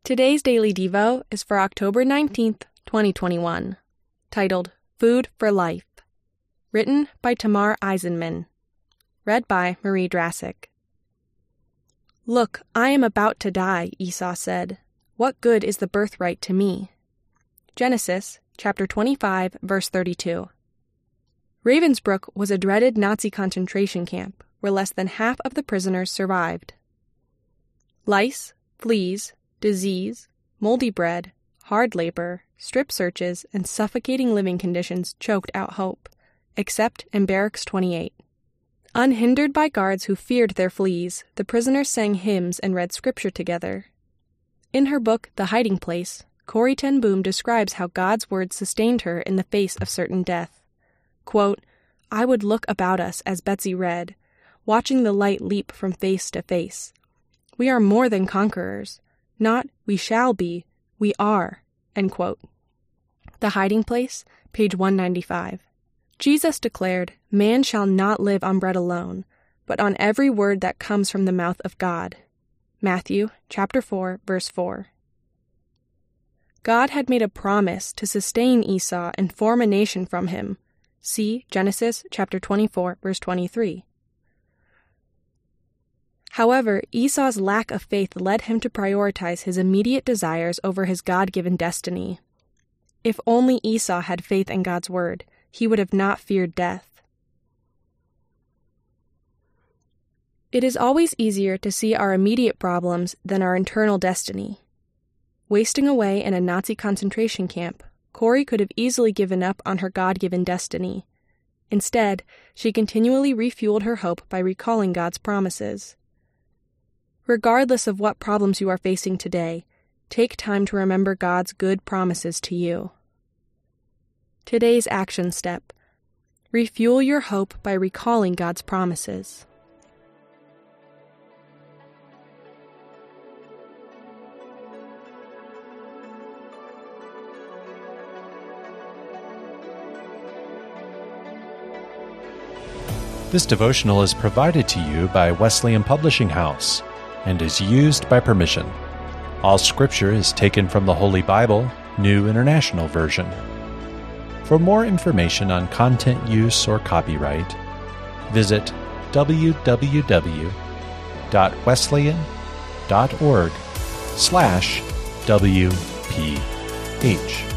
Today's Daily Devo is for October 19th, 2021, titled Food for Life, written by Tamar Eisenman, read by Marie Drassic. "Look, I am about to die," Esau said. "What good is the birthright to me?" Genesis, chapter 25, verse 32. Ravensbrück was a dreaded Nazi concentration camp where less than half of the prisoners survived. Lice, fleas, disease, moldy bread, hard labor, strip searches, and suffocating living conditions choked out hope, except in Barracks 28. Unhindered by guards who feared their fleas, the prisoners sang hymns and read scripture together. In her book, The Hiding Place, Corrie ten Boom describes how God's word sustained her in the face of certain death. Quote, "I would look about us as Betsy read, watching the light leap from face to face. We are more than conquerors. Not we shall be, we are." End quote. The Hiding Place, page 195. Jesus declared, "Man shall not live on bread alone, but on every word that comes from the mouth of God." Matthew, chapter 4, verse 4. God had made a promise to sustain Esau and form a nation from him. See Genesis, chapter 24, verse 23. However, Esau's lack of faith led him to prioritize his immediate desires over his God-given destiny. If only Esau had faith in God's word, he would have not feared death. It is always easier to see our immediate problems than our internal destiny. Wasting away in a Nazi concentration camp, Corrie could have easily given up on her God-given destiny. Instead, she continually refueled her hope by recalling God's promises. Regardless of what problems you are facing today, take time to remember God's good promises to you. Today's action step: refuel your hope by recalling God's promises. This devotional is provided to you by Wesleyan Publishing House and is used by permission. All scripture is taken from the Holy Bible, New International Version. For more information on content use or copyright, visit www.wesleyan.org/WPH.